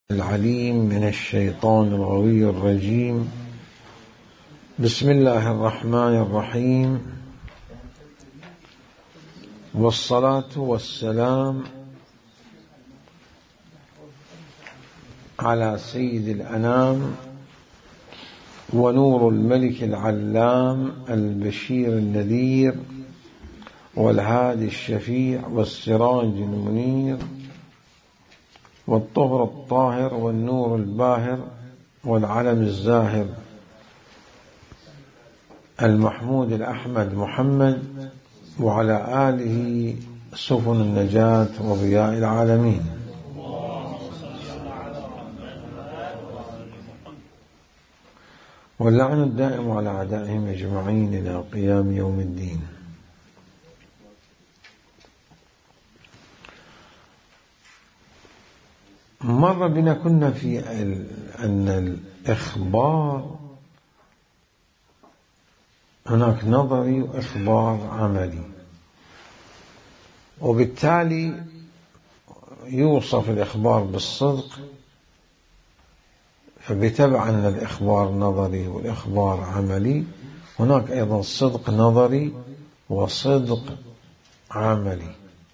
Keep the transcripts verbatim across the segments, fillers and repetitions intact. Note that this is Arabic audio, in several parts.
العليم من الشيطان الغوي الرجيم. بسم الله الرحمن الرحيم، والصلاة والسلام على سيد الأنام ونور الملك العلام البشير النذير والهادي الشفيع والسراج المنير والطهر الطاهر والنور الباهر والعلم الزاهر المحمود الأحمد محمد، وعلى آله سفن النجاة وضياء العالمين. واللعن الدائم على أعدائهم أجمعين إلى قيام يوم الدين. مر بنا كنا في أن الإخبار هناك نظري وإخبار عملي، وبالتالي يوصف الإخبار بالصدق، فبتبع أن الإخبار نظري والإخبار عملي. هناك أيضا صدق نظري وصدق عملي،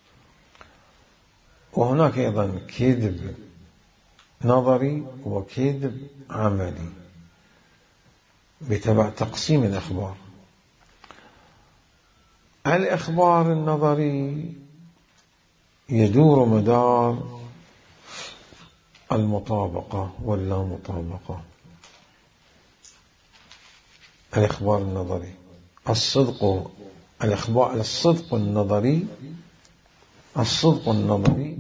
وهناك أيضا كذب نظري وكذب عملي بتبع تقسيم الإخبار. الإخبار النظري يدور مدار المطابقة واللا مطابقة. الإخبار النظري الصدق الإخبار الصدق النظري الصدق النظري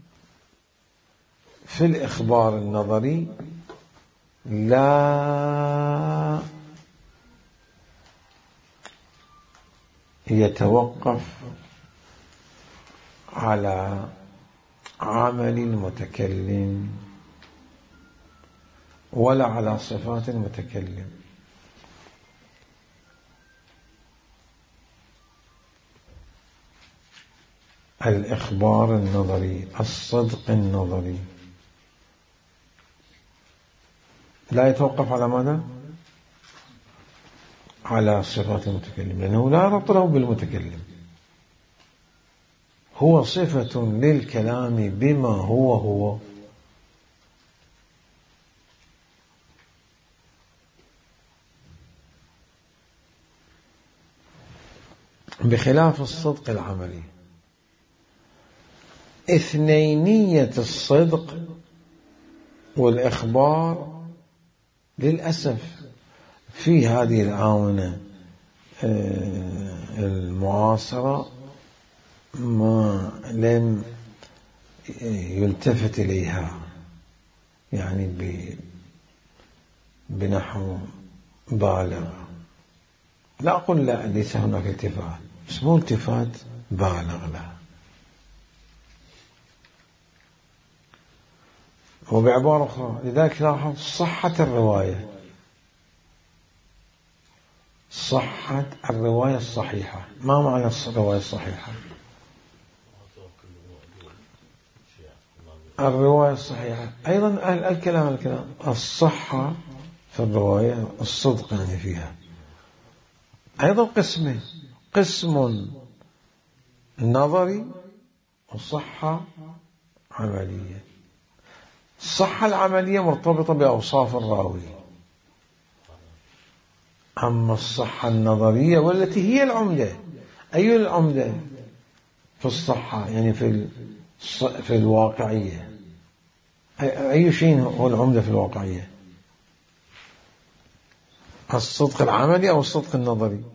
في الإخبار النظري لا يتوقف على عمل المتكلم ولا على صفات المتكلم. الإخبار النظري الصدق النظري لا يتوقف على ماذا؟ على صفات المتكلم، لأنه لا ربط له بالمتكلم، هو صفة للكلام بما هو هو. بخلاف الصدق العملي، اثنينية الصدق والإخبار للأسف في هذه الآونة المعاصرة ما لم يلتفت إليها، يعني بنحو بالغ. لا أقول لا ليس هناك التفات، بس مو التفات بالغ لها. وبعبارة أخرى، لذلك لاحظ صحة الرواية صحة الرواية الصحيحة. ما معنى الرواية الصحيحة؟ الرواية الصحيحة أيضا الكلام الكلام الصحة في الرواية الصدق يعني فيها أيضا قسمين، قسم نظري وصحة عملية. الصحة العملية مرتبطة بأوصاف الراوي، أما الصحة النظرية والتي هي العمدة. أي العمدة في الصحة؟ يعني في في الواقعية. أي شيء هو العمدة في الواقعية؟ الصدق العملي أو الصدق النظري؟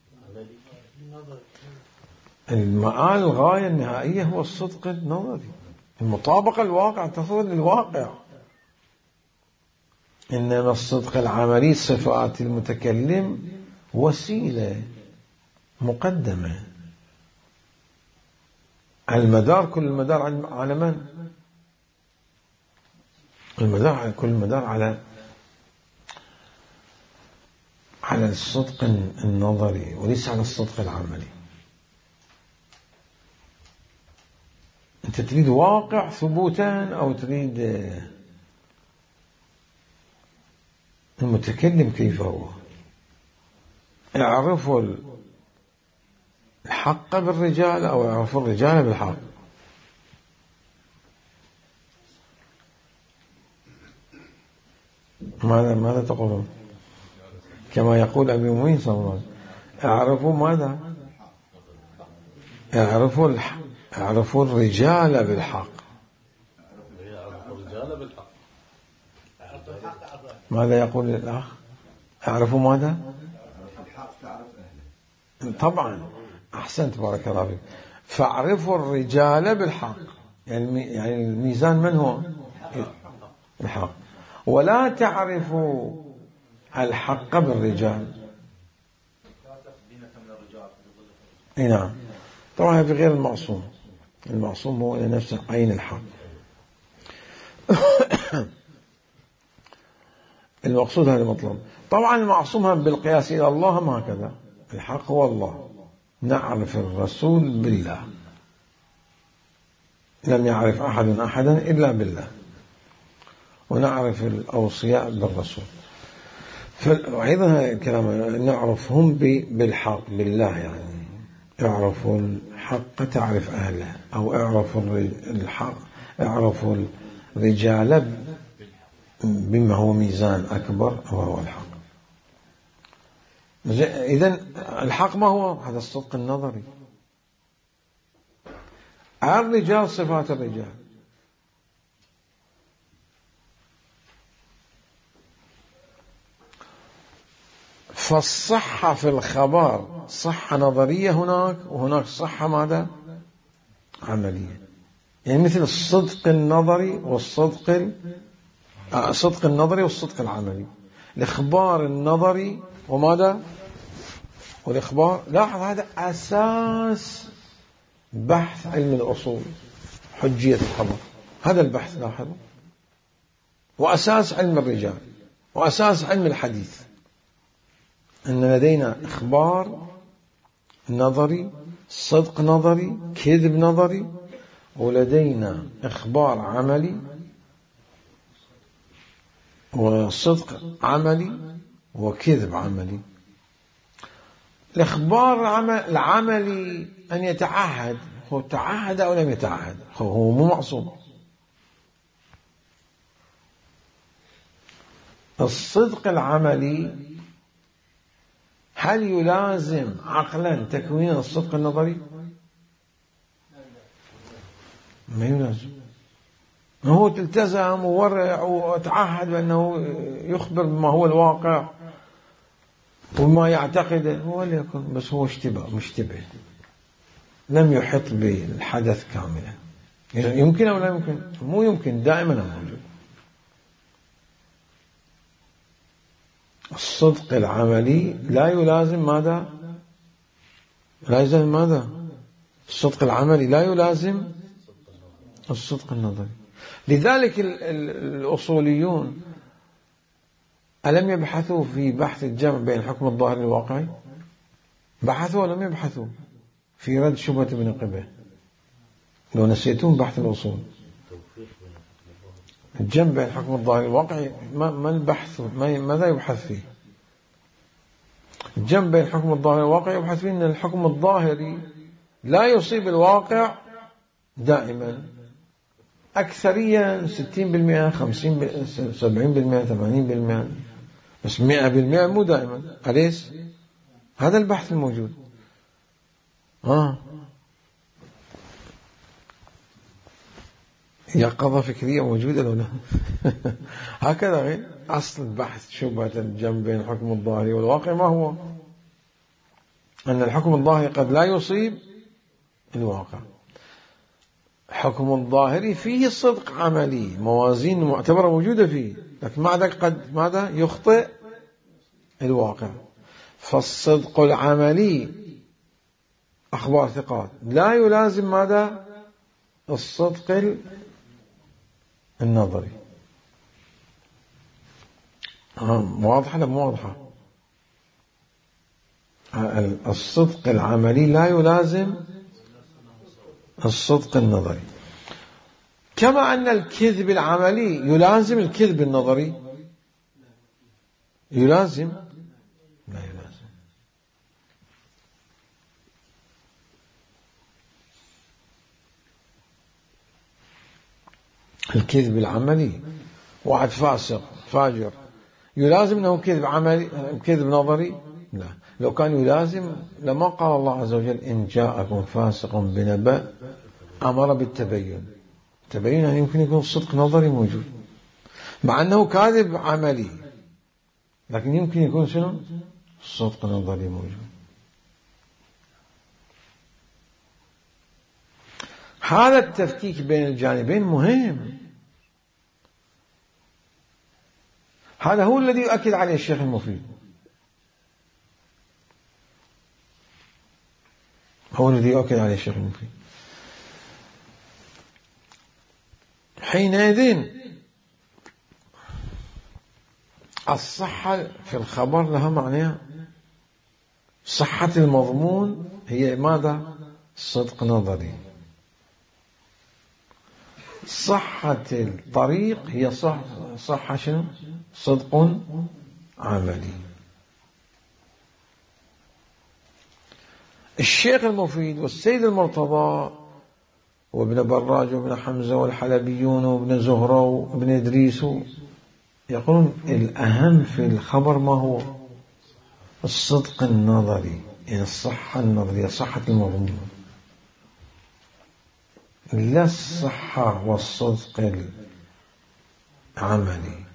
المآل الغاية النهائية هو الصدق النظري، المطابقة الواقع تصل للواقع. إنما الصدق العملي صفات المتكلم وسيلة مقدمة. المدار كل المدار على من؟ المدار على كل المدار على على الصدق النظري وليس على الصدق العملي. أنت تريد واقع ثبوتا أو تريد المتكلم كيف هو. اعرفوا الحق بالرجال أو اعرفوا الرجال بالحق. ماذا ماذا تقولون؟ كما يقول أبي المؤمنين صلى الله عليه وسلم: اعرفوا ماذا؟ اعرفوا الحق، اعرفوا الرجال بالحق. ماذا يقول الأخ؟ اعرفوا ماذا؟ طبعا أحسنت، بارك الله فيك. فاعرفوا الرجال بالحق، يعني يعني الميزان من هو؟ الحق. ولا تعرفوا الحق بالرجال. اي نعم، طبعا في غير المعصوم. المعصوم هو لنفسه عين الحق. المقصود هذا المطلوب. طبعا المعصوم بالقياس إلى الله ما هكذا. الحق هو الله. نعرف الرسول بالله، لم يعرف أحد أحدا إلا بالله، ونعرف الأوصياء بالرسول. فأيضا هذا الكلام نعرفهم بالحق بالله، يعني اعرفوا الحق تعرف أهله، أو اعرفوا الحق اعرفوا الرجال بما هو ميزان أكبر وهو الحق. إذن الحق ما هو؟ هذا الصدق النظري. الرجال صفات الرجال. فالصحة في الخبر صحة نظرية هناك، وهناك صحة ماذا؟ عملية. يعني مثل الصدق النظري والصدق الصدق النظري والصدق العملي. الإخبار النظري وماذا؟ والإخبار، لاحظ هذا أساس بحث علم الأصول، حجية الخبر. هذا البحث لاحظ، وأساس علم الرجال، وأساس علم الحديث. أن لدينا إخبار نظري، صدق نظري، كذب نظري، ولدينا إخبار عملي وصدق عملي وكذب عملي. الإخبار العملي أن يتعهد، هو تعهد أو لم يتعهد، هو مو معصوم. الصدق العملي هل يلازم عقلا تكوين الصدق النظري؟ ما يلازم. هو تلتزم وورع وتعهد بأنه يخبر بما هو الواقع وما يعتقده، هو ليكن، بس هو اشتبه مشتبه، لم يحط بالحدث كاملا. يمكن أو لا يمكن؟ مو يمكن، دائما موجود. الصدق العملي لا يلازم ماذا؟ لا يلازم ماذا؟ الصدق العملي لا يلازم الصدق النظري. لذلك الأصوليون ألم يبحثوا في بحث الجمع بين الحكم الظاهري والواقعي؟ بحثوا ولم يبحثوا في رد شبهة ابن قبه؟ لو نسيتون بحث الأصول، الجمع بين الحكم الظاهري والواقعي ما, ما البحث، ما ماذا يبحث فيه؟ الجمع بين الحكم الظاهري والواقعي يبحث فيه أن الحكم الظاهري لا يصيب الواقع دائما، أكثريا ستين بالمئة، خمسين بالمئة، سبعين بالمئة، ثمانين بالمئة، بس مئة بالمئة مو دائما. أليس هذا البحث الموجود؟ آه يقظة فكرية موجودة لو لا؟ هكذا غير أصل البحث شبهة الجمع بين الحكم الظاهري والواقع ما هو؟ أن الحكم الظاهري قد لا يصيب الواقع. حكم الظاهري فيه صدق عملي، موازين معتبرة موجودة فيه، لكن مع ذلك قد ماذا؟ يخطئ الواقع. فالصدق العملي أخبار ثقات لا يلازم ماذا؟ الصدق النظري. واضحة ولا مو واضحة؟ الصدق العملي لا يلازم الصدق النظري، كما أن الكذب العملي يلازم الكذب النظري. يلازم؟ لا يلازم. الكذب العملي، واحد فاسق فاجر يلازم أنه كذب عملي كذب نظري؟ لا. لو كان يلازم لما قال الله عز وجل إن جاءكم فاسق بنبأ أمر بالتبين. التبين يعني يمكن يكون صدق نظري موجود، مع أنه كاذب عملي، لكن يمكن يكون شنو؟ صدق نظري موجود. هذا التفكيك بين الجانبين مهم. هذا هو الذي يؤكد عليه الشيخ المفيد، هو الذي يؤكد عليه الشيخ المفيد. حينئذ الصحة في الخبر لها معنى. صحة المضمون هي ماذا؟ صدق نظري. صحة الطريق هي صح صحة شنو؟ صدق عملي. الشيخ المفيد والسيد المرتضى وابن براج وابن حمزة والحلبيون وابن زهرة وابن إدريس يقولون الأهم في الخبر ما هو؟ الصدق النظري، يعني الصحة النظرية، صحة المضمون، لا الصحة والصدق العملي.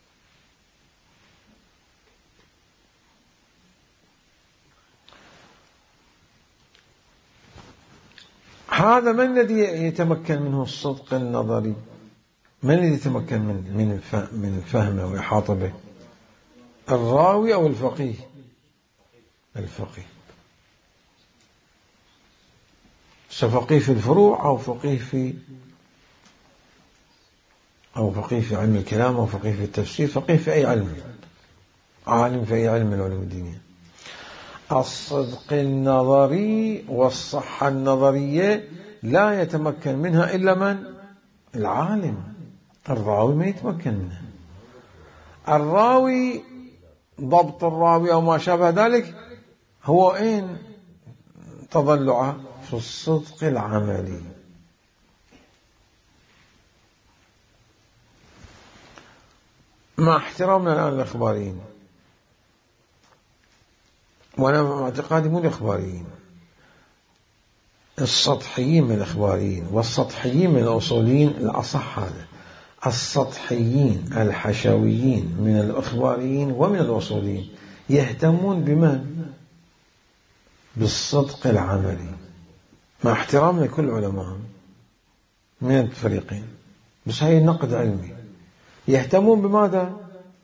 هذا من الذي يتمكن منه الصدق النظري؟ من الذي يتمكن من من من فهمه وإحاطة به؟ الراوي أو الفقيه؟ الفقيه. فقيه في الفروع أو فقيه في أو فقيه في علم الكلام أو فقيه في التفسير، فقيه في أي علم، عالم في أي علم من العلوم الدينية. الصدق النظري والصحة النظرية لا يتمكن منها إلا من؟ العالم. الراوي ما يتمكن منها. الراوي ضبط الراوي أو ما شابه ذلك هو أين تضلعه؟ في الصدق العملي. مع احترامنا الآن للإخباريين، وأنا مع اعتقادي مو الإخباريين، السطحيين من الإخباريين والسطحيين من الأصوليين، الأصح هذا السطحيين الحشويين من الإخباريين ومن الأصوليين يهتمون بمن؟ بالصدق العملي، مع احترامنا لكل علماء من الفريقين، بس هاي نقد علمي. يهتمون بماذا؟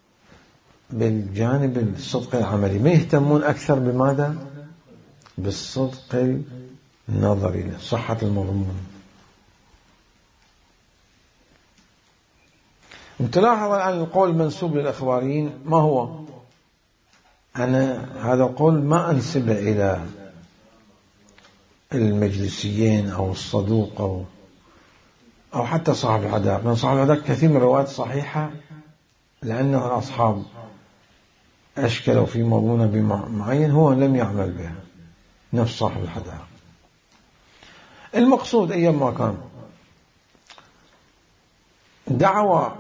بالجانب الصدق العملي، ما يهتمون أكثر بماذا؟ بالصدق النظري، صحة المضمون. تلاحظ الآن القول المنسوب للإخباريين ما هو؟ أنا هذا القول ما أنسبه إلى المجلسيين أو الصدوق أو أو حتى صاحب العداء، من صاحب العداء كثير من الروايات صحيحة لأنه الأصحاب أشكلوا في مضمون بمعين هو لم يعمل بها، نفس صاحب العداء. المقصود أيام ما كان دعوة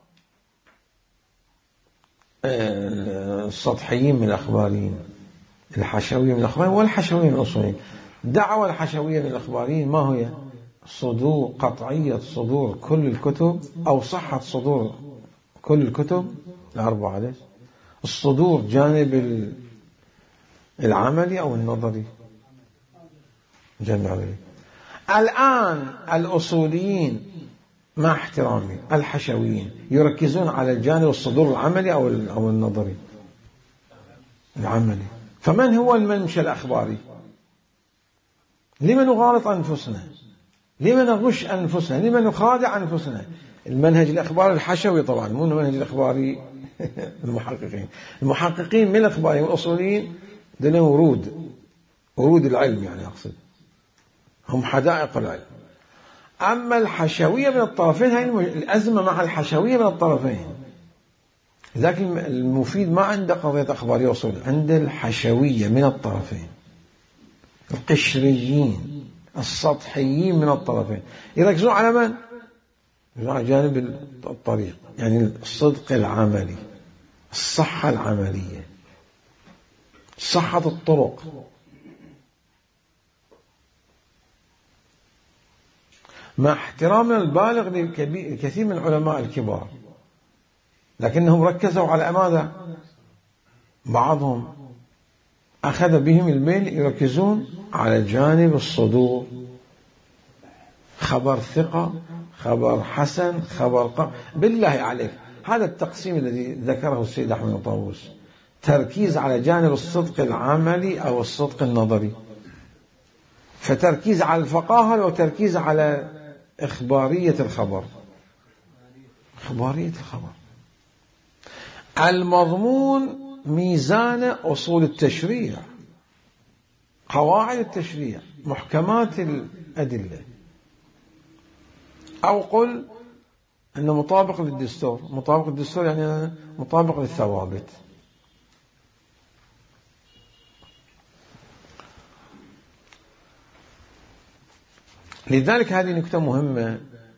السطحيين من الأخباريين، الحشوية من الأخباريين والحشوية من الأصوليين، دعوة الحشوية من الأخباريين ما هي؟ صدور، قطعية صدور كل الكتب أو صحة صدور كل الكتب الأربعة. ليش؟ الصدور جانب العملي أو النظري؟ جانب العملي. الآن الأصوليين مع احترامي الحشويين يركزون على الجانب الصدور العملي أو أو النظري؟ العملي. فمن هو المنشأ الأخباري؟ لمن نغالط أنفسنا؟ لمن نغش أنفسنا؟ لمن نخادع أنفسنا؟ المنهج الأخباري الحشوي طبعا، مو المنهج الأخباري المحققين. المحققين من الأخباريين والأصوليين دون ورود ورود العلم، يعني أقصد هم حدائق العلم. أما الحشوية من الطرفين، هاي الأزمة مع الحشوية من الطرفين. لذلك المفيد ما عنده قضية أخبارية وصول، عنده الحشوية من الطرفين، القشريين السطحيين من الطرفين. يركزون على من؟ يركزون على جانب الطريق، يعني الصدق العملي، الصحة العملية، صحة الطرق. مع احترامنا البالغ لكثير من العلماء الكبار، لكنهم ركزوا على ماذا؟ بعضهم أخذ بهم الميل يركزون على جانب الصدور، خبر ثقة، خبر حسن، خبر ق... بالله عليك هذا التقسيم الذي ذكره السيد أحمد طاووس، تركيز على جانب الصدق العملي أو الصدق النظري، فتركيز على الفقاهة وتركيز على إخبارية الخبر، إخبارية الخبر. المضمون ميزان أصول التشريع، قواعد التشريع، محكمات الأدلة، أو قل أنه مطابق للدستور. مطابق للدستور يعني مطابق للثوابت. لذلك هذه نكتة مهمة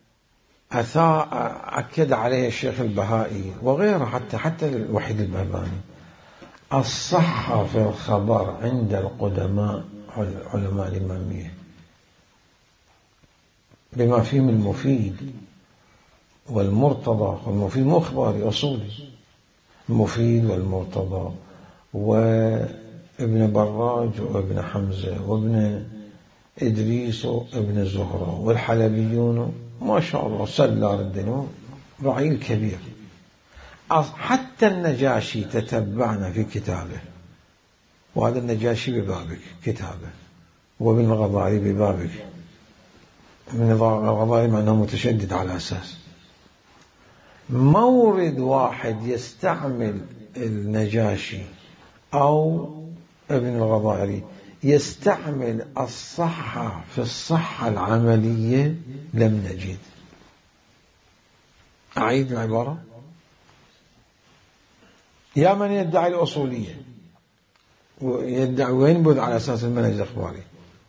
أكد عليها الشيخ البهائي وغيره، حتى حتى الوحيد البهباني. الصحة في الخبر عند القدماء علماء الإمامية بما فيهم المفيد والمرتضى. والمفيد مو إخباري، أصولي، المفيد والمرتضى وابن براج وابن حمزة وابن إدريس وابن زهرة والحلبيون، ما شاء الله سلار الدنيا، رعيل كبير. حتى النجاشي تتبعنا في كتابه، وهذا النجاشي ببابك كتابه، وابن الغضاري ببابك. من الغضاري معناه متشدد على أساس مورد واحد يستعمل النجاشي أو ابن الغضاري يستعمل الصحة في الصحة العملية لم نجد. أعيد العبارة. يا من يدعي الأصولية ويدعي وينبذ على أساس المنهج الإخباري،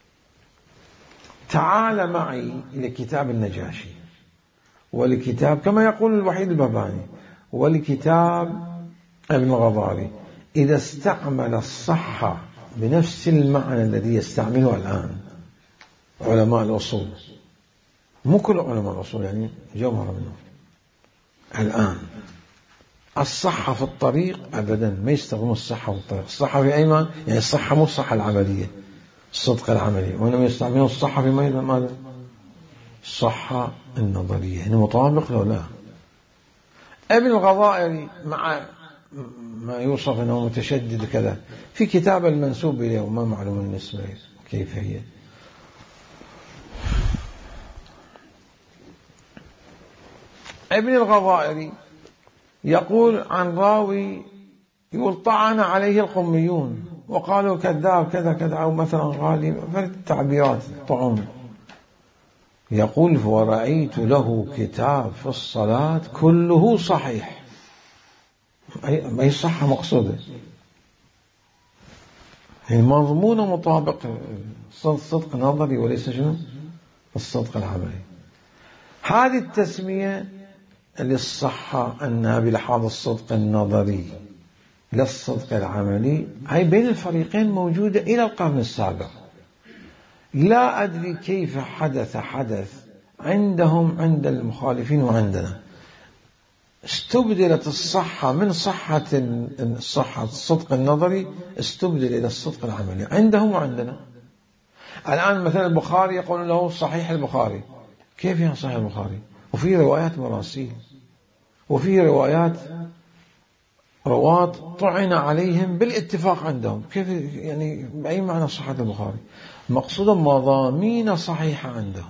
تعال معي لكتاب النجاشي ولكتاب كما يقول الوحيد البهباني ولكتاب ابن الغضاري. إذا استعمل الصحة بنفس المعنى الذي يستعمله الآن علماء الأصول، مو كل علماء الأصول يعني جوهر منهم الآن، الصحة في الطريق أبدا ما يستخدمون الصحة في الطريق. الصحة في أيمان يعني الصحة مو الصحة العملية، الصدق العملي، وإنما يستعملون الصحة في ماذا؟ الصحة النظرية. هنا مطابق لو لا؟ ابن الغضائري مع ما يوصف أنه متشدد كذا في كتاب المنسوب إليه وما معلوم النسبة كيف هي. ابن الغضائري يقول عن راوي، يقول طعن عليه القميون وقالوا كذاب كذا كذا، أو مثلا غالي، فالتعبيرات طعون. يقول ورأيت له كتاب في الصلاة كله صحيح، أي صحة مقصودة، المضمون مطابق، الصدق نظري وليس شنو الصدق العملي. هذه التسمية للصحة أنها بلحاظ الصدق النظري للصدق العملي، هي بين الفريقين موجودة إلى القرن السابع. لا أدري كيف حدث حدث عندهم عند المخالفين وعندنا، استبدلت الصحة من صحة الصحة الصدق النظري استبدل إلى الصدق العملي عندهم وعندنا. الآن مثلا البخاري يقول له صحيح البخاري، كيف يعني صحيح البخاري؟ وفي روايات مراسيل، وفي روايات رواة طعن عليهم بالاتفاق عندهم، كيف يعني بأي معنى صحة البخاري؟ مقصودا مضامين صحيحة عندهم،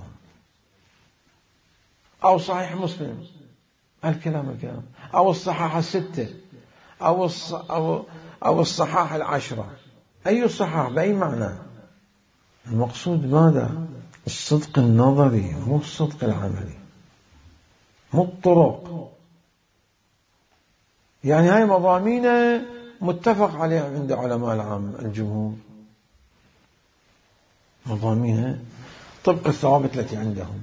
أو صحيح مسلم الكلام الكلام، أو الصحاحة الستة، أو الص... أو أو الصحاحة العشرة، أي الصحاح بأي معنى؟ المقصود ماذا؟ الصدق النظري مو الصدق العملي، مو الطرق. يعني هاي مضامين متفق عليها عند علماء العام الجمهور، مضامين طبق الثوابت التي عندهم.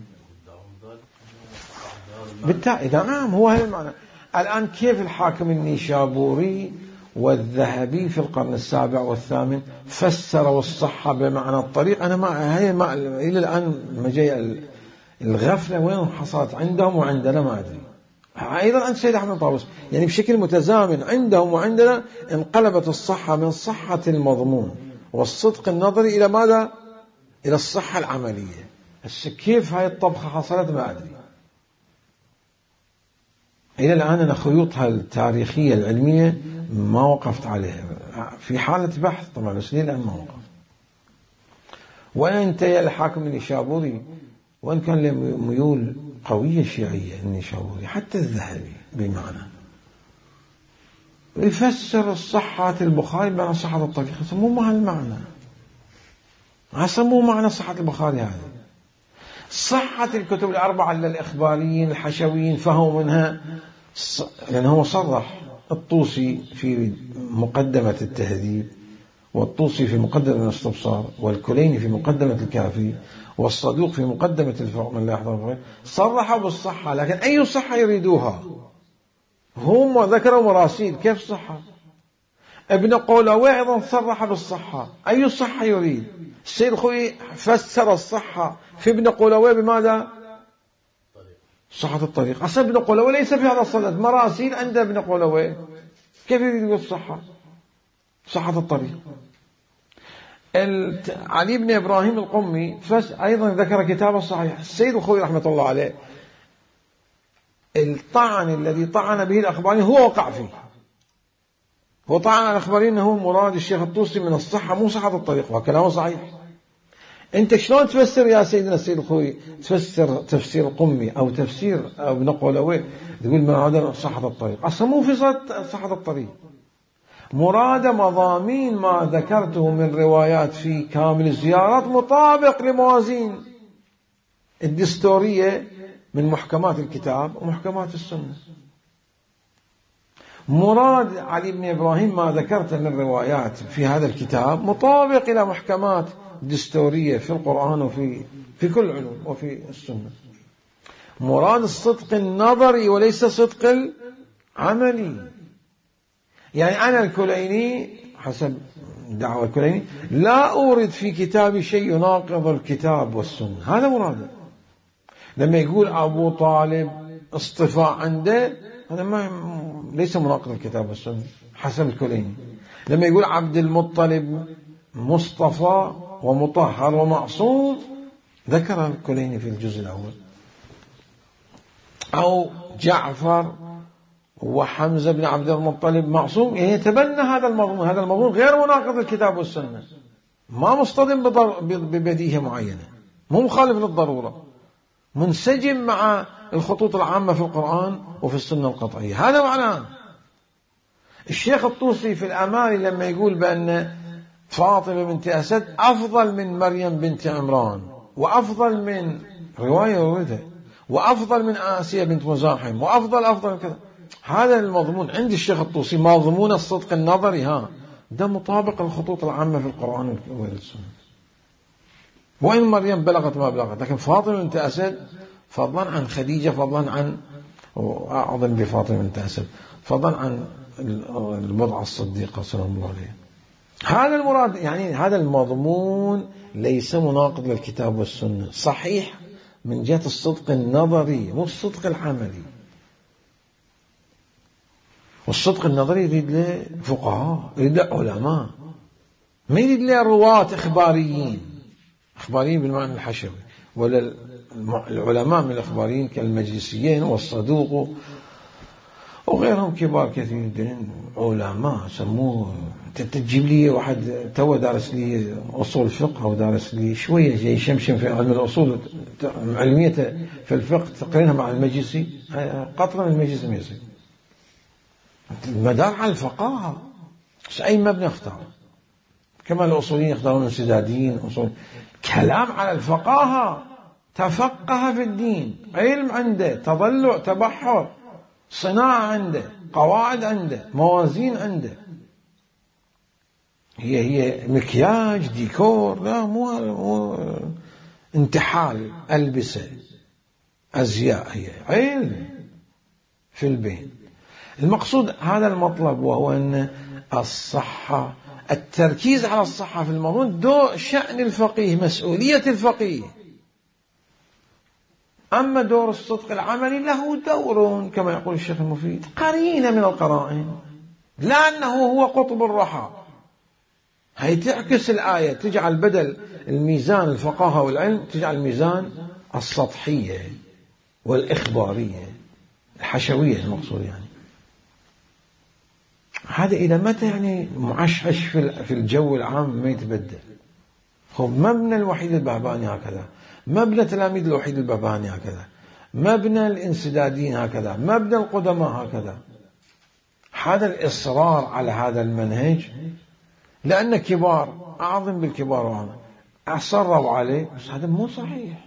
بالتالي نعم هو هذا المعنى. الآن كيف الحاكم النيشابوري والذهبي في القرن السابع والثامن فسروا الصحة بمعنى الطريق؟ أنا ما هي ما إلى الآن مجيء الغفلة وين حصلت عندهم وعندنا ما أدري. أيضا عند سيد أحمد طاووس يعني بشكل متزامن عندهم وعندنا انقلبت الصحة من صحة المضمون والصدق النظري إلى ماذا؟ إلى الصحة العملية. كيف هاي الطبخة حصلت ما أدري. إلى الآن أنا خيوطها التاريخية العلمية ما وقفت عليها، في حالة بحث طبعا بس لي الآن ما وقف. وين انتهى الحاكم النيشابوري وإن كان له ميول قوية شيعية النيشابوري حتى الذهبي بمعنى يفسر الصحة البخاري بمعنى صحة الطريق، مو مع المعنى عصموا معنى صحة البخاري هذا. صحة الكتب الأربعة للإخباريين الحشويين فهموا منها، لأنه هو صرح الطوسي في مقدمة التهذيب، والطوسي في مقدمة الاستبصار، والكليني في مقدمة الكافي، والصدوق في مقدمة الفرق من لا يحضر، صرحوا بالصحة. لكن أي صحة يريدوها؟ هم ذكروا مراسيل، كيف صحة؟ ابن قولوي أيضا صرح بالصحة، أي صحة يريد؟ السيد الخوئي فسر الصحة في ابن قولوي بماذا؟ صحة الطريق. أصل ابن قولوي ليس في هذا الصدد، مراسيل عند ابن قولوي، كيف يريد الصحة؟ صحة الطريق. علي بن إبراهيم القمي أيضا ذكر كتابه الصحيح. السيد الخوئي رحمة الله عليه الطعن الذي طعن به الأخباريين هو وقع فيه، هو طعن على الأخباريين أنه مراد الشيخ الطوسي من الصحة مو صحة الطريق، وكلامه صحيح. أنت شلون تفسر يا سيدنا السيد الخوئي؟ تفسر تفسير القمي أو تفسير ابن قولوي تقول من هذا صحة الطريق، أصلا مو في صحة الطريق، مراد مضامين ما ذكرته من روايات في كامل الزيارات مطابق لموازين الدستورية من محكمات الكتاب ومحكمات السنة. مراد علي بن إبراهيم ما ذكرت من روايات في هذا الكتاب مطابق إلى محكمات دستورية في القرآن وفي في كل العلوم وفي السنة. مراد الصدق النظري وليس صدق العملي. يعني أنا الكليني حسب دعوة الكليني لا أورد في كتابي شيء يناقض الكتاب والسنة، هذا مراده. لما يقول أبو طالب اصطفاء عنده هذا ما ليس مناقض الكتاب والسنة حسب الكليني. لما يقول عبد المطلب مصطفى ومطهر ومعصوم ذكر الكليني في الجزء الأول. أو جعفر وحمزة بن عبد المطلب معصوم، يعني يتبنى هذا المضمون. هذا المضمون غير مناقض الكتاب والسنة، ما مصطدم ببديهة معينة، مو مخالف للضرورة، منسجم مع الخطوط العامة في القرآن وفي السنة القطعية. هذا معناه. الشيخ الطوسي في الأمال لما يقول بأن فاطمة بنت أسد أفضل من مريم بنت عمران وأفضل من رواية وردها وأفضل من آسيا بنت مزاحم وأفضل أفضل كذا، هذا المضمون عند الشيخ الطوسي مضمون الصدق النظري، ها ده مطابق الخطوط العامة في القرآن والسنة. وإن مريم بلغت ما بلغت، لكن فاطمة بنت أسد فضلا عن خديجة، فضلا عن أعظم بفاطمة بنت أسد، فضلا عن البضعة الصديقة سلام الله عليه. هذا المراد، يعني هذا المضمون ليس مناقض للكتاب والسنة، صحيح من جهة الصدق النظري مو الصدق العملي. والصدق النظري يريد له فقهاء، يريد له علماء، ما يريد له رواة إخباريين، إخباريين بالمعنى الحشوي، ولا العلماء من الإخباريين كالمجلسيين والصدوق وغيرهم كبار كثيرين علماء سموه. تجيب لي واحد تو دارس لي أصول فقه أو دارس لي شوية زي شمشم في علم الأصول علميته في الفقه تقرينها مع المجلسي، قطرة من المجلس ما يصير. المدار على الفقاهة، بس أي مبنى اختار، كما الأصوليين يختارون الانسداديين أصول، كلام على الفقاهة، تفقه في الدين، علم عنده، تضلع، تبحر، صناعة عنده، قواعد عنده، موازين عنده، هي هي مكياج ديكور، لا مو, مو انتحال ألبسة أزياء، هي علم في البين. المقصود هذا المطلب، وهو أن الصحة، التركيز على الصحة في المضمون دو شأن الفقيه، مسؤولية الفقيه. أما دور الصدق العملي له دور كما يقول الشيخ المفيد، قرينة من القرائن، لا أنه هو قطب الرحى. هي تعكس الآية، تجعل بدل الميزان الفقاهة والعلم تجعل الميزان السطحية والإخبارية الحشوية المقصود. يعني هذا إلى متى يعني معشعش في الجو العام ما يتبدل؟ خب مبنى الوحيد البهباني هكذا، مبنى تلاميذ الوحيد البهباني هكذا، مبنى الانسدادين هكذا، مبنى القدماء هكذا. هذا الإصرار على هذا المنهج لأن كبار أعظم بالكبار وعظم أصروا عليه، بس هذا مو صحيح.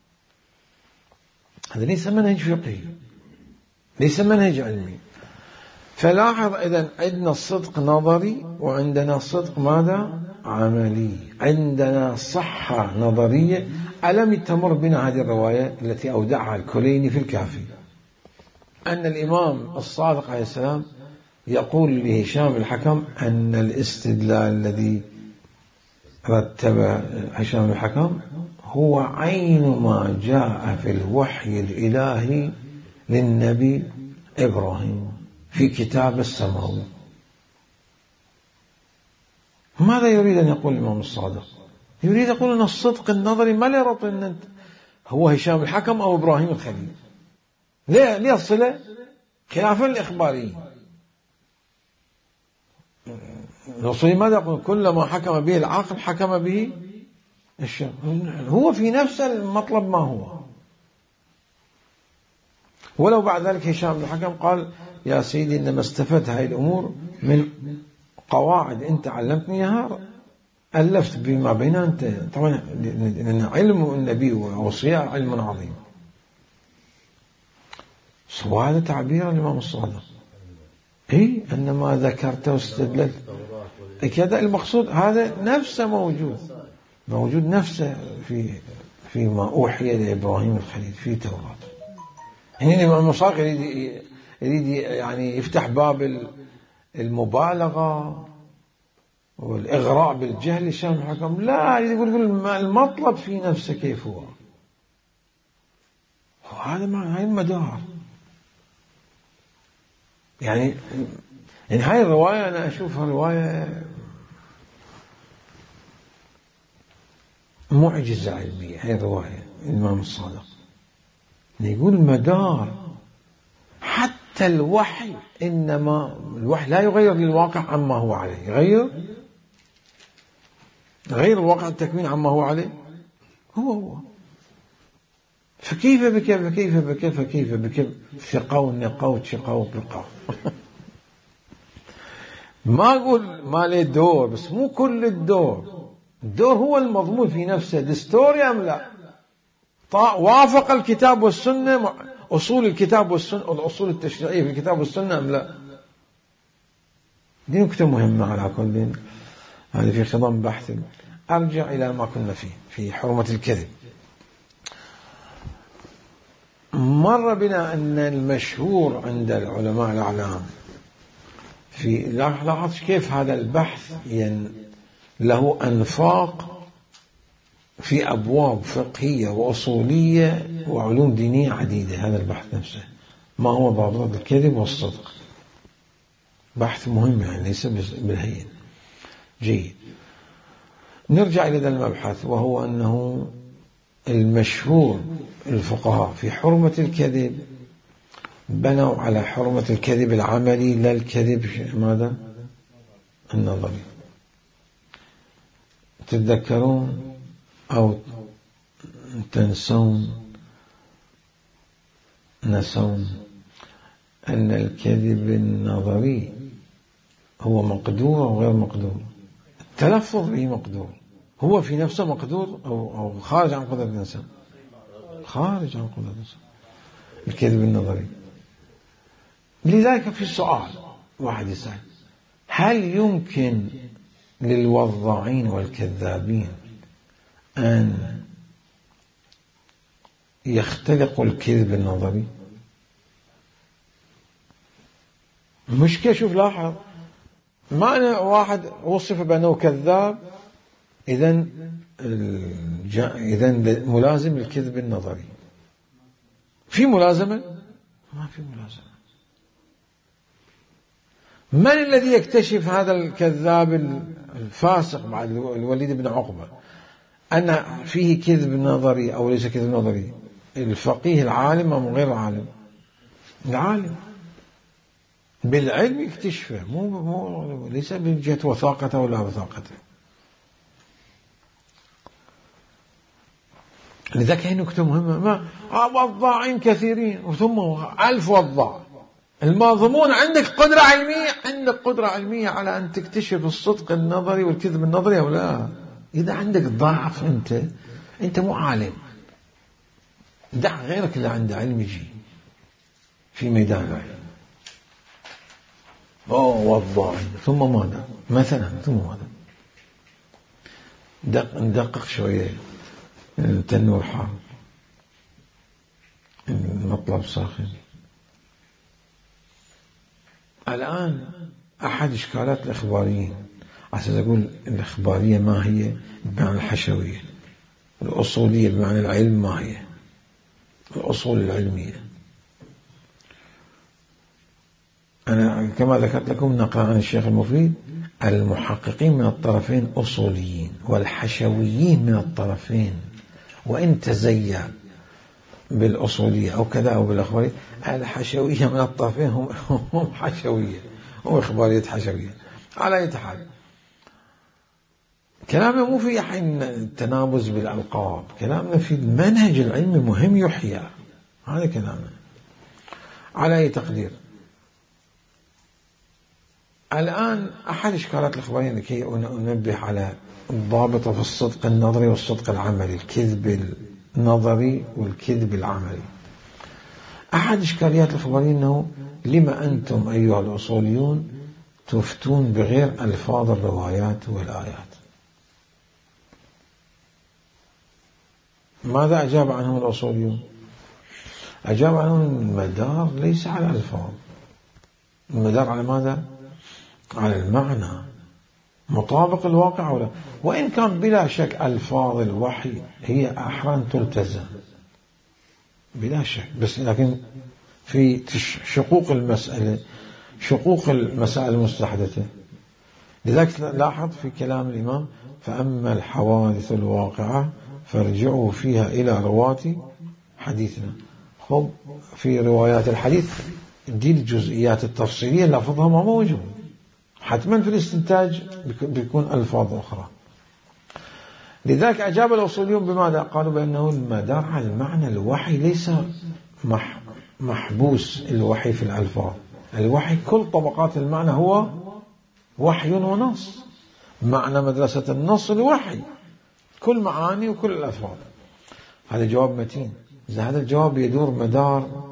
هذا ليس منهج فقهي، ليس منهج علمي. فلاحظ إذن عندنا الصدق نظري وعندنا صدق ماذا؟ عملي. عندنا صحة نظرية. ألم تمر بنا هذه الرواية التي أودعها الكليني في الكافي، أن الإمام الصادق عليه السلام يقول لهشام الحكم أن الاستدلال الذي رتب هشام الحكم هو عين ما جاء في الوحي الإلهي للنبي إبراهيم في كتاب السماوي. ماذا يريد أن يقول الإمام الصادق؟ يريد يقول أن الصدق النظري ما له ربط أن هو هشام الحكم أو إبراهيم الخليل. ليه ليه الصلة؟ خلافا الإخباري. الأصولي ماذا يقول؟ كل ما حكم به العقل حكم به الشرع. هو في نفس المطلب ما هو، ولو بعد ذلك هشام الحكم قال يا سيدي إنما استفدت هذه الأمور من قواعد أنت علمتني إياها، ألفت بما بين أنت. طبعا لأن علم النبي ووصية علم عظيم. وهذا تعبير الإمام الصادق، إيه أن ما ذكرته واستدلت كذا. المقصود هذا نفسه موجود موجود نفسه في فيما أوحي لإبراهيم الخليل في التوراة. هنا الإمام الصادق يريد يريد يعني يفتح باب المبالغة والإغراء بالجهل هشام الحكم. لا، يقول المطلب في نفسه كيف هو. هذا ما هاي المدار. يعني يعني هاي الرواية أنا أشوفها رواية معجزة علمية. هاي الرواية الإمام الصادق يقول مدار حتى الوحي، إنما الوحي لا يغير للواقع عما هو عليه، يغير غير الواقع التكوين عما هو عليه هو هو. فكيف بك فكيف بك فكيف بك ثقو نقوت شقو بقو. ما أقول ما له دور، بس مو كل الدور. الدور هو المضمون في نفسه، دستوري أم لا، وافق الكتاب والسنة أصول الكتاب والسنة الأصول التشريعية في الكتاب والسنة أم لا. دي نكتة مهمة على كل. هذه في خضم بحث. أرجع إلى ما كنا فيه في حرمة الكذب. مر بنا أن المشهور عند العلماء الأعلام في لاحظت كيف هذا البحث ين له أنفاق في أبواب فقهية وأصولية وعلوم دينية عديدة. هذا البحث نفسه ما هو ضابط الكذب والصدق، بحث مهم يعني ليس بالهين. جيد، نرجع إلى هذا المبحث، وهو أنه المشهور الفقهاء في حرمة الكذب بنوا على حرمة الكذب العملي لا الكذب ماذا النظري. تتذكرون أو تنسون نسون أن الكذب النظري هو مقدور أو غير مقدور. التلفظ به مقدور، هو في نفسه مقدور أو, أو خارج عن قدرة الإنسان، خارج عن قدرة الإنسان. الكذب النظري لذلك في سؤال واحد يسأل: هل يمكن للوضاعين والكذابين أن يختلقوا الكذب النظري؟ المشكلة شوف لاحظ، ما أنا واحد وصف بأنه كذاب إذن إذن ملازم للكذب النظري. في ملازمة؟ ما في ملازمة. من الذي يكتشف هذا الكذاب الفاسق بعد الوليد بن عقبة أن فيه كذب نظري أو ليس كذب نظري؟ الفقيه العالم أم غير العالم؟ العالم بالعلم يكتشفه، مو مو ليس من جهة وثاقته ولا وثاقته. لذلك هي نكتة مهمة. ما وضاعين كثيرين ثم ألف وضاع. الماضمون عندك قدرة علمية، عندك قدرة علمية على أن تكتشف الصدق النظري والكذب النظري أو لا. إذا عندك ضعف أنت أنت مو عالم، دع غيرك اللي عنده علم يجي في ميدان العلم. أوه وضاع ثم ماذا مثلا ثم ماذا؟ دق ندقق شوية. التنور حار، المطلب ساخن. الآن أحد إشكالات الإخباريين، عشان أقول الإخبارية ما هي بمعنى الحشوية، الأصولية بمعنى العلم ما هي الأصول العلمية. أنا كما ذكرت لكم نقل عن الشيخ المفيد: المحققين من الطرفين أصوليين، والحشويين من الطرفين، وإن تزيا بالأصولية أو كذا أو بالأخبارية، الحشوية من الطرفين هم هم حشوية، هم إخبارية حشوية. على أي حال كلامنا مو في حين التنابز بالألقاب، كلامنا في المنهج العلمي مهم يحيى. هذا كلامنا. على أي تقدير الآن أحد إشكالات الإخباريين لكي أنبه على الضابط في الصدق النظري والصدق العملي، الكذب النظري والكذب العملي. أحد إشكاليات الإخباريين أنه لما أنتم أيها الأصوليون تفتون بغير ألفاظ الروايات والآيات؟ ماذا أجاب عنهم الأصوليون؟ أجاب عنهم المدار ليس على الألفاظ، المدار على ماذا؟ على المعنى، مطابق الواقع ولا. وإن كان بلا شك ألفاظ الوحي هي أحرى تلتزم بلا شك، بس لكن في شقوق المسألة، شقوق المسائل المستحدثة. لذلك لاحظ في كلام الإمام: فأما الحوادث الواقعة فارجعوا فيها إلى رواة حديثنا. خب في روايات الحديث دي الجزئيات التفصيلية لفظها ما موجود، حتما في الاستنتاج بيكون ألفاظ أخرى. لذلك أجاب الأصوليون بماذا؟ قالوا بأنه المدار على المعنى، الوحي ليس محبوس الوحي في الألفاظ، الوحي كل طبقات المعنى هو وحي ونص. معنى مدرسة النص الوحي، كل معاني وكل الألفاظ. هذا جواب متين. إذا هذا الجواب يدور مدار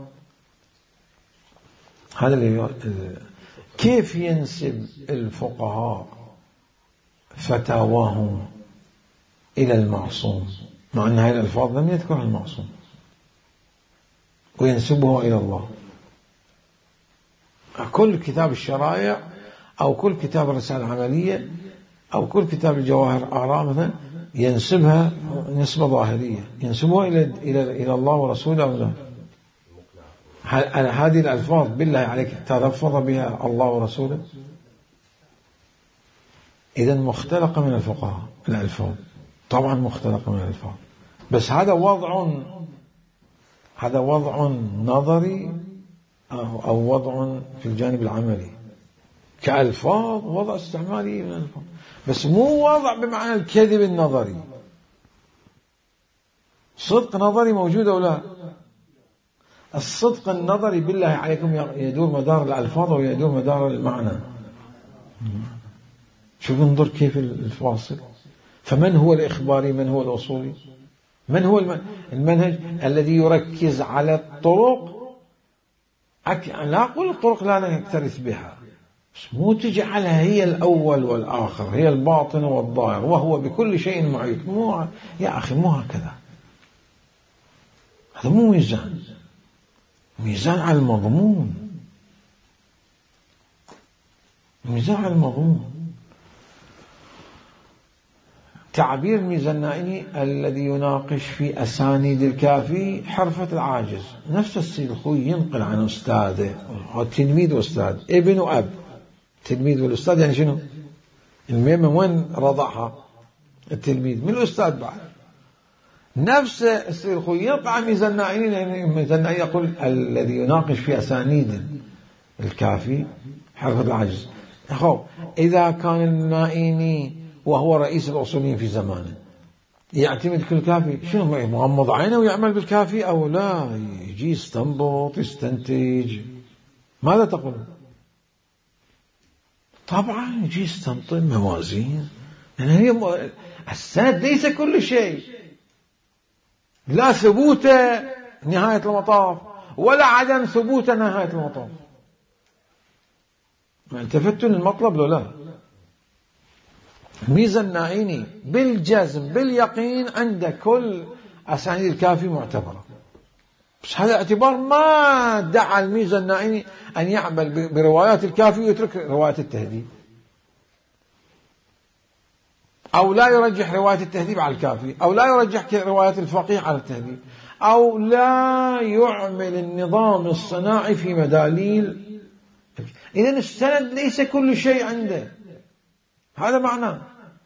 هذا اللي كيف ينسب الفقهاء فتاواهم إلى المعصوم مع أن هذه الألفاظ لم يذكرها المعصوم، وينسبها إلى الله؟ كل كتاب الشرائع أو كل كتاب الرسالة العملية أو كل كتاب الجواهر آراء مثلا ينسبها نسبة ظاهرية، ينسبها إلى إلى إلى الله ورسوله أو لا؟ هذه الألفاظ بالله عليك تلفظ بها الله ورسوله؟ إذن مختلقة من الفقهاء الألفاظ، طبعا مختلقة من الألفاظ، بس هذا وضع هذا وضع نظري أو وضع في الجانب العملي. كألفاظ وضع استعمالي من الألفاظ، بس مو وضع بمعنى الكذب النظري. صدق نظري موجود أو لا؟ الصدق النظري بالله عليكم يدور مدار الألفاظ ويدور مدار المعنى. شوف انظر كيف الفاصل. فمن هو الإخباري؟ من هو الأصولي؟ من هو المنهج الذي يركز على الطرق لا أقول الطرق لا نكترث بها، بس مو تجعلها هي الأول والآخر، هي الباطن والظاهر، وهو بكل شيء محيط. مو يا أخي، مو هكذا، هذا مو ميزان. ميزان على المضمون، ميزان على المضمون. تعبير الميزانائي الذي يناقش في أسانيد الكافي حرفة العاجز. نفس السيد الخوي ينقل عن أستاذه، تلميذ وأستاذ، ابن وأب. تلميذ والأستاذ يعني شنو؟ المهم وين رضعها؟ التلميذ من الأستاذ بعد. نفس السيد الخوي ينقل عن ميزانائي، يعني الميزانائي يقول الذي يناقش في أسانيد الكافي حرفة العاجز. أخو إذا كان النائيني وهو رئيس الأصوليين في زمانه يعتمد كل كافي، شنو مغمض عينه ويعمل بالكافي، أو لا يجي يستنبط يستنتج؟ ماذا تقول؟ طبعا يجي يستنطق موازين، لأن هي م... السند ليس كل شيء، لا ثبوت نهاية المطاف ولا عدم ثبوت نهاية المطاف. ما التفتوا للمطلب لو لا. ميزانائي بالجزم باليقين عند كل أسانيد الكافي معتبرة، بس هذا اعتبار ما دعا الميزانائي أن يعمل بروايات الكافي ويترك رواية التهذيب، أو لا يرجح رواية التهذيب على الكافي، أو لا يرجح رواية الفقيه على التهذيب، أو لا يعمل النظام الصناعي في مداليل. إذن السند ليس كل شيء عنده، هذا معناه.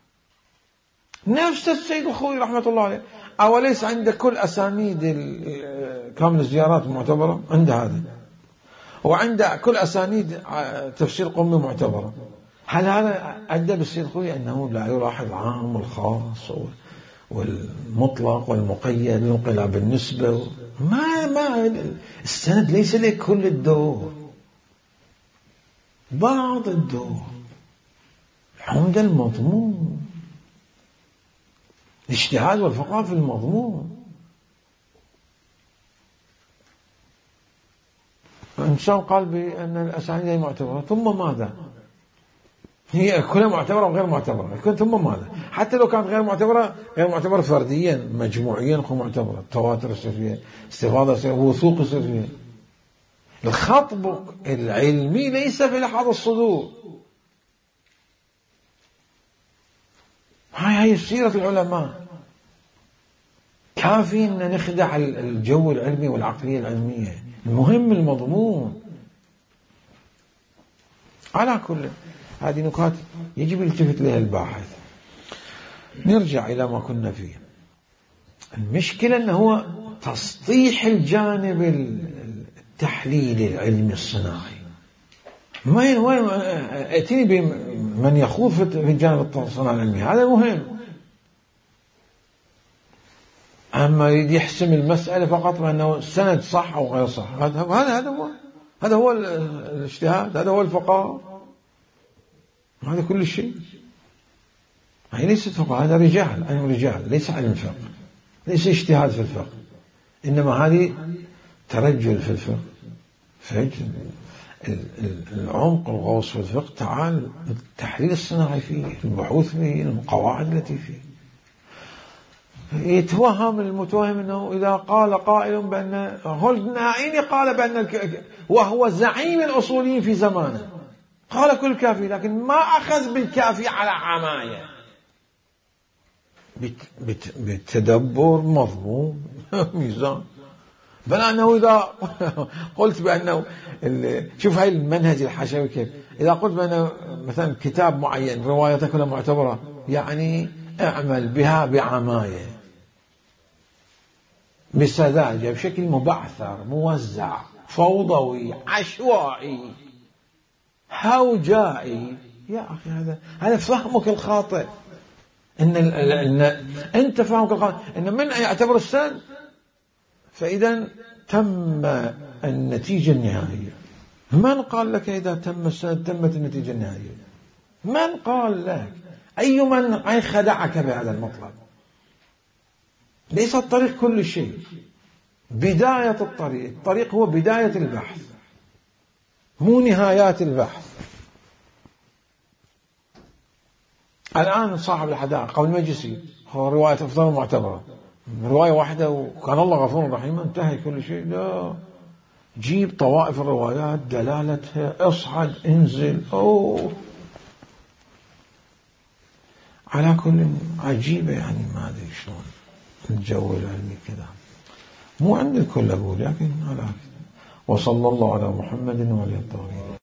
نفس السيد الخوي رحمة الله عليه، أوليس عند كل أسانيد كامل الزيارات المعتبرة؟ عند هذا، وعند كل أسانيد تفسير قمي معتبرة. هل هذا أدى بالسيد الخوي أنه لا يلاحظ العام والخاص والمطلق والمقيد ينقل بالنسبة؟ ما ما السند ليس له كل الدور، بعض الدور. عند المضمون، الاجتهاد والفقه في المضمون. الإنسان قال بأن الأسانيد معتبرة، ثم ماذا؟ هي كلها معتبرة وغير معتبرة، ثم ماذا؟ حتى لو كانت غير معتبرة، غير معتبرة فرديا، مجموعيا تكون معتبرة. التواتر يصير فيها، استفاضة يصير، وثوق يصير فيها. الخطب العلمي ليس في لحظة الصدور. هاي هي سيرة العلماء. كافي أن نخدع الجو العلمي والعقلية العلمية، المهم المضمون. على كل هذه نكات يجب التفت لها الباحث. نرجع إلى ما كنا فيه. المشكلة أنه هو تسطيح الجانب التحليلي العلمي الصناعي. ما وين ائتني بمن يخوض في الجانب الصناعي العلمي، هذا مهم. أما يريد يحسم المسألة فقط بأنه السند صح أو غير صح، هذا هذا هو هذا هو الاجتهاد، هذا هو الفقه، هذا كل شيء. هي ليست فقه، هذا رجال، علم رجال، ليس علم فقه، ليس اجتهاد في الفقه، إنما هذه ترجل في الفقه. فهمت العمق الغوص في الفقه؟ تعال التحليل الصناعي فيه، البحوث فيه، القواعد التي فيه. يتوهم المتوهم أنه إذا قال قائل بأن هولدناين قال بأن وهو زعيم الأصوليين في زمانه قال كل كافي، لكن ما أخذ بالكافي على عماية، بالتدبر مضمون ميزان. بل أنه إذا قلت بأنه شوف هاي المنهج الحشوي كيف، إذا قلت بأنه مثلا كتاب معين روايته كلها معتبرة، يعني اعمل بها بعماية، بسذاجة، بشكل مبعثر موزع فوضوي عشوائي هوجائي. يا أخي هذا هذا فهمك الخاطئ. إن, إن أنت فهمك الخاطئ إن من يعتبر السند فإذا تم النتيجة النهائية. من قال لك إذا تم السند تمت النتيجة النهائية؟ من قال لك؟ أي من أي خدعك بهذا المطلب؟ ليس الطريق كل شيء، بداية الطريق. الطريق هو بداية البحث. مو نهايات البحث. الآن صاحب الحدائق قبل المجلسي هو رواية أفضل معتبرة، رواية واحدة وكان الله غفور رحيم انتهى كل شيء. لا، جيب طوائف الروايات دلالتها، اصعد انزل. أوه على كل عجيبة يعني، ما أدري شلون الجو العلمي كذا، مو عند الكل أقول، لكن على. وصلى الله على محمد وعلى الطاهرين.